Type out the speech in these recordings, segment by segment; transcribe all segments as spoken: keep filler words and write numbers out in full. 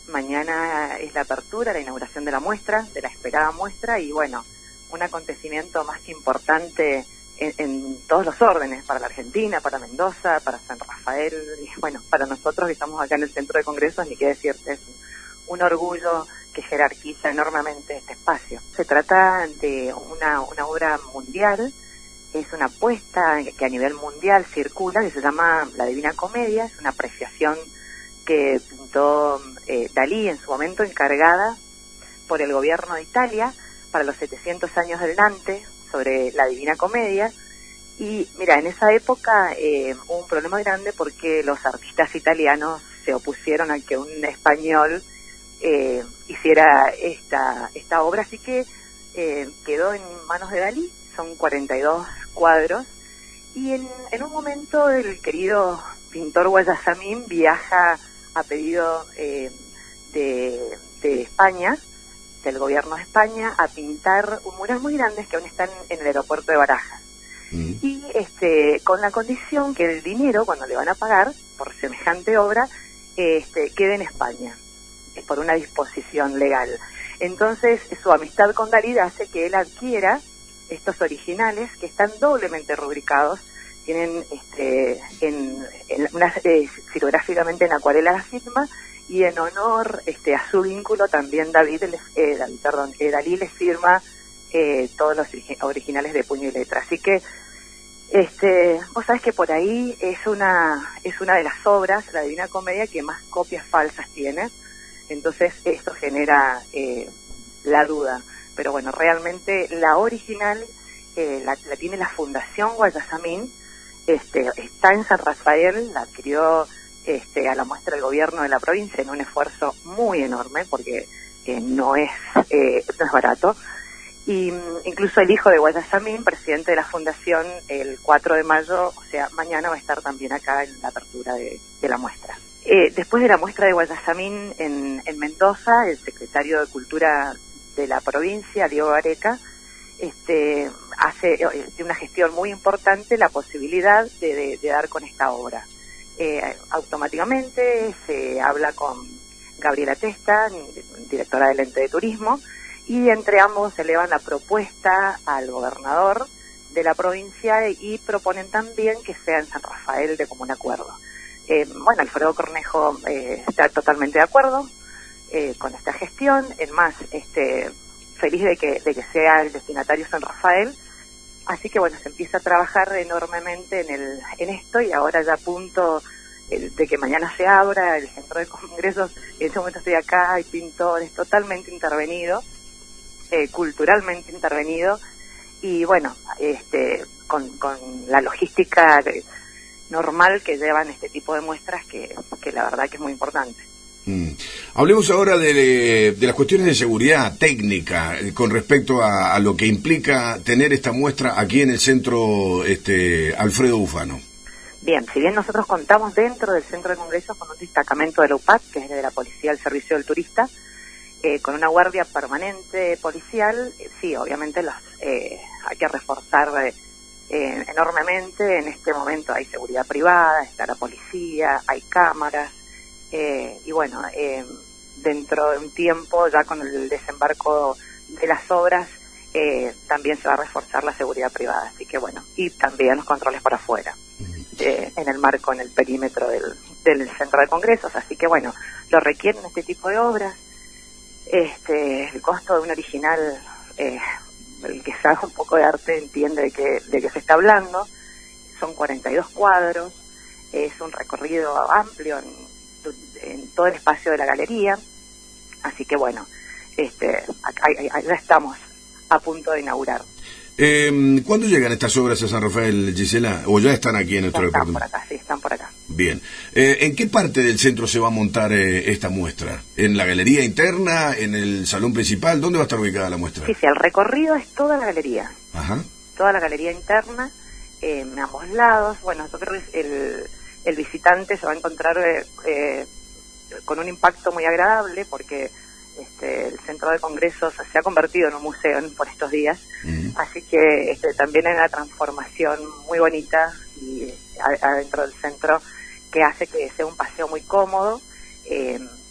Mañana es la apertura, la inauguración de la muestra, de la esperada muestra, y bueno, un acontecimiento más que importante en, en todos los órdenes, para la Argentina, para Mendoza, para San Rafael, y bueno, para nosotros que estamos acá en el Centro de Congresos, ni qué decirte, es un, un orgullo que jerarquiza enormemente este espacio. Se trata de una, una obra mundial, es una apuesta que a nivel mundial circula, que se llama La Divina Comedia, es una apreciación que pintó eh, Dalí en su momento, encargada por el gobierno de Italia para los setecientos años del Dante, sobre la Divina Comedia. Y mira, en esa época eh, hubo un problema grande porque los artistas italianos se opusieron a que un español eh, hiciera esta, esta obra, así que eh, quedó en manos de Dalí. Son cuarenta y dos cuadros, y en, en un momento el querido pintor Guayasamín viaja a pedido eh, de, de España, del gobierno de España, a pintar un mural muy grandes que aún están en el aeropuerto de Barajas. Mm. Y este, con la condición que el dinero, cuando le van a pagar por semejante obra, este, quede en España, por una disposición legal. Entonces, su amistad con Dalí hace que él adquiera estos originales, que están doblemente rubricados, tienen este, en, en una, eh, fotográficamente en acuarela la firma, y en honor este, a su vínculo también David, eh, David perdón, eh, Dalí les firma eh, todos los originales de puño y letra. Así que este, vos sabés que por ahí es una es una de las obras, la Divina Comedia, que más copias falsas tiene. Entonces esto genera eh, la duda. Pero bueno, realmente la original eh, la, la tiene la Fundación Guayasamín, este, está en San Rafael, la adquirió este, a la muestra del gobierno de la provincia en un esfuerzo muy enorme, porque eh, no es eh, no es barato. Y incluso el hijo de Guayasamín, presidente de la fundación, el cuatro de mayo, o sea, mañana va a estar también acá en la apertura de, de la muestra. Eh, después de la muestra de Guayasamín en, en Mendoza, el secretario de Cultura de la provincia, Diego Gareca, este, hace eh, de una gestión muy importante la posibilidad de, de, de dar con esta obra. Eh, automáticamente se habla con Gabriela Testa, directora del ente de turismo, y entre ambos elevan la propuesta al gobernador de la provincia y proponen también que sea en San Rafael de común acuerdo. Eh, bueno, Alfredo Cornejo eh, está totalmente de acuerdo eh, con esta gestión, es más, este, feliz de que, de que sea el destinatario San Rafael, así que bueno, se empieza a trabajar enormemente en, el, en esto, y ahora ya a punto el, de que mañana se abra el centro de congresos. En este momento estoy acá, hay pintores, totalmente intervenido, eh, culturalmente intervenido, y bueno, este, con, con la logística de, normal que llevan este tipo de muestras, que, que la verdad que es muy importante. Mm. Hablemos ahora de, de las cuestiones de seguridad técnica eh, con respecto a, a lo que implica tener esta muestra aquí en el centro este, Alfredo Bufano. Bien, si bien nosotros contamos dentro del centro de congresos con un destacamento de la U P A C, que es de la Policía del Servicio del Turista, eh, con una guardia permanente policial, eh, sí, obviamente los, eh, hay que reforzar eh, eh, enormemente. En este momento hay seguridad privada, está la policía, hay cámaras, eh, y bueno, eh, dentro de un tiempo, ya con el desembarco de las obras, eh, también se va a reforzar la seguridad privada, así que bueno, y también los controles por afuera, eh, en el marco, en el perímetro del, del centro de congresos, así que bueno, lo requieren este tipo de obras. Este, el costo de un original, eh, el que sabe un poco de arte entiende de que, de que se está hablando, son cuarenta y dos cuadros, es un recorrido amplio en, en todo el espacio de la galería, así que bueno, este, acá, ya estamos a punto de inaugurar. Eh, ¿Cuándo llegan estas obras a San Rafael, Gisela? ¿O ya están aquí en nuestro departamento? Están por acá, sí, están por acá. Bien. Eh, ¿En qué parte del centro se va a montar eh, esta muestra? ¿En la galería interna? ¿En el salón principal? ¿Dónde va a estar ubicada la muestra? Sí, sí, el recorrido es toda la galería. Ajá. Toda la galería interna, eh, en ambos lados. Bueno, yo creo que el, el visitante se va a encontrar eh, eh, con un impacto muy agradable, porque Este, el centro de congresos se ha convertido en un museo en, por estos días, uh-huh. Así que este, también hay una transformación muy bonita y adentro del centro, que hace que sea un paseo muy cómodo. Eh,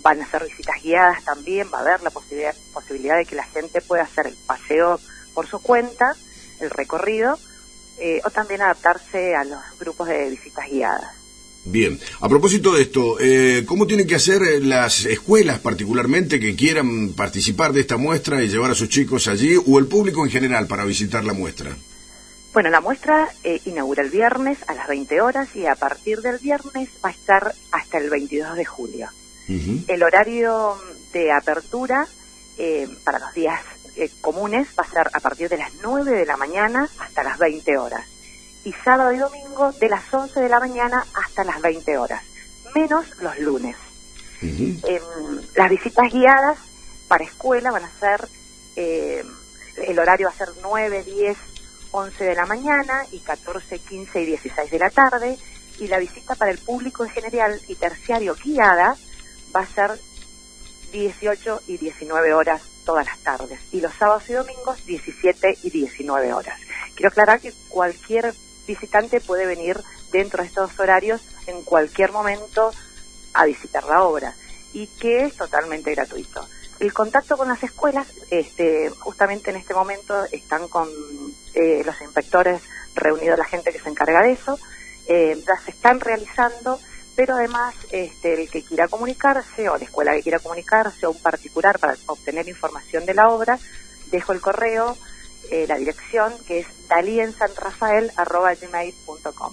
van a hacer visitas guiadas también, va a haber la posibilidad, posibilidad de que la gente pueda hacer el paseo por su cuenta, el recorrido, eh, o también adaptarse a los grupos de visitas guiadas. Bien, a propósito de esto, eh, ¿cómo tienen que hacer las escuelas particularmente que quieran participar de esta muestra y llevar a sus chicos allí, o el público en general para visitar la muestra? Bueno, la muestra eh, inaugura el viernes a las veinte horas y a partir del viernes va a estar hasta el veintidós de julio. Uh-huh. El horario de apertura eh, para los días eh, comunes va a ser a partir de las nueve de la mañana hasta las veinte horas. Y sábado y domingo de las once de la mañana hasta las veinte horas, menos los lunes. Uh-huh. Eh, las visitas guiadas para escuela van a ser, eh, el horario va a ser nueve, diez, once de la mañana y catorce, quince y dieciséis de la tarde, y la visita para el público en general y terciario guiada va a ser dieciocho y diecinueve horas todas las tardes, y los sábados y domingos diecisiete y diecinueve horas. Quiero aclarar que cualquier visitante puede venir dentro de estos horarios en cualquier momento a visitar la obra y que es totalmente gratuito. El contacto con las escuelas, este, justamente en este momento están con eh, los inspectores reunidos, la gente que se encarga de eso, eh, ya se están realizando, pero además este, el que quiera comunicarse o la escuela que quiera comunicarse o un particular para obtener información de la obra, dejo el correo, Eh, la dirección, que es daliensanrafael arroba gmail punto com.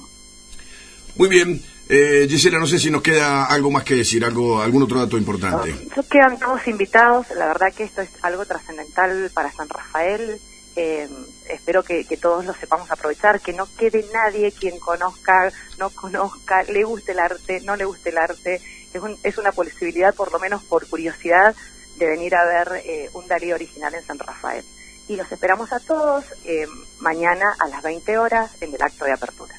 Muy bien, eh, Gisela, no sé si nos queda algo más que decir, algo, algún otro dato importante. No, quedan todos invitados, la verdad que esto es algo trascendental para San Rafael, eh, espero que, que todos lo sepamos aprovechar, que no quede nadie quien conozca, no conozca, le guste el arte, no le guste el arte, es, un, es una posibilidad, por lo menos por curiosidad, de venir a ver eh, un Dalí original en San Rafael. Y los esperamos a todos eh, mañana a las veinte horas en el acto de apertura.